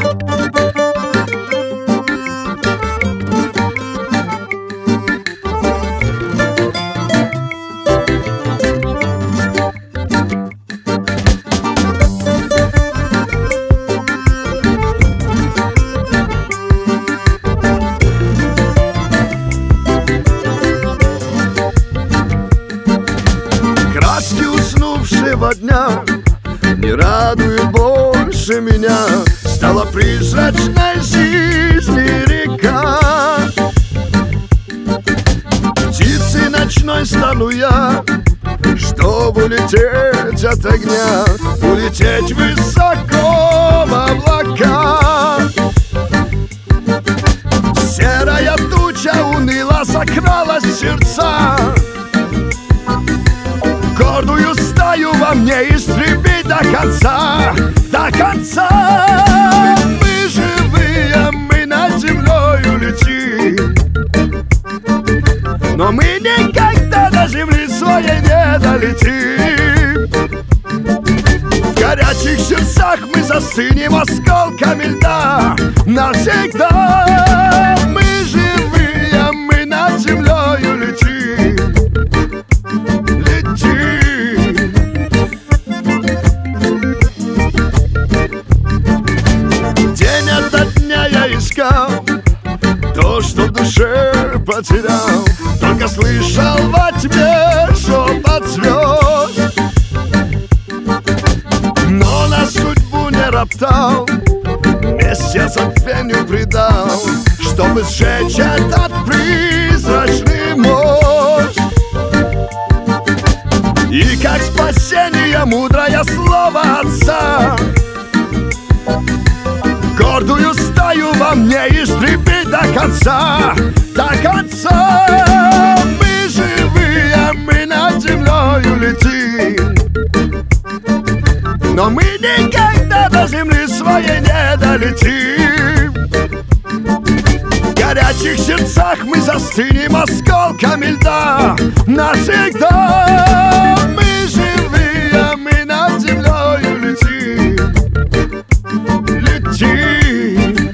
Краски уснувшего дня не радует больше меня. Стала призрачной жизни река. Птицей ночной стану я, чтобы улететь от огня, улететь высоко в облака. Серая туча уныло закралась в сердца. Гордую стаю во мне истребить до конца, до конца. Мы живые, мы над землею летим, но мы никогда до земли своей не долетим. В горячих сердцах мы застынем осколками льда навсегда. Мы живые, мы над землею летим, летим. День ото дня я искал то, что в душе потерял, только слышал во тьме шепот звезд, но на судьбу не роптал, месть я забвению предал, чтобы сжечь этот призрачный мост. И как спасение мудрое слово отца, гордую стаю во мне истребить до конца, до конца. Мы живые, мы над землею летим, но мы никогда до земли своей не долетим. В горячих сердцах мы застынем осколками льда навсегда. Мы живые, мы над землею летим, летим.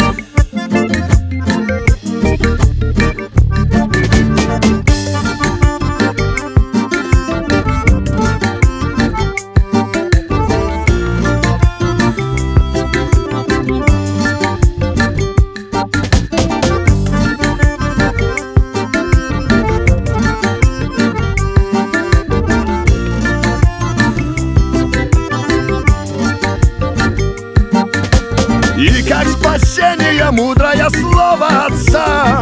И как спасение мудрое слово отца,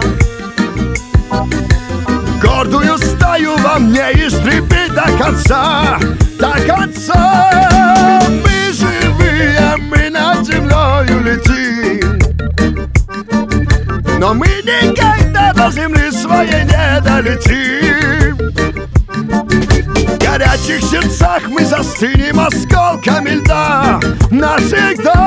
гордую стаю во мне истребить до конца, до конца. Мы живые, мы над землею летим, но мы никогда до земли своей не долетим. В горячих сердцах мы застынем осколками льда навсегда.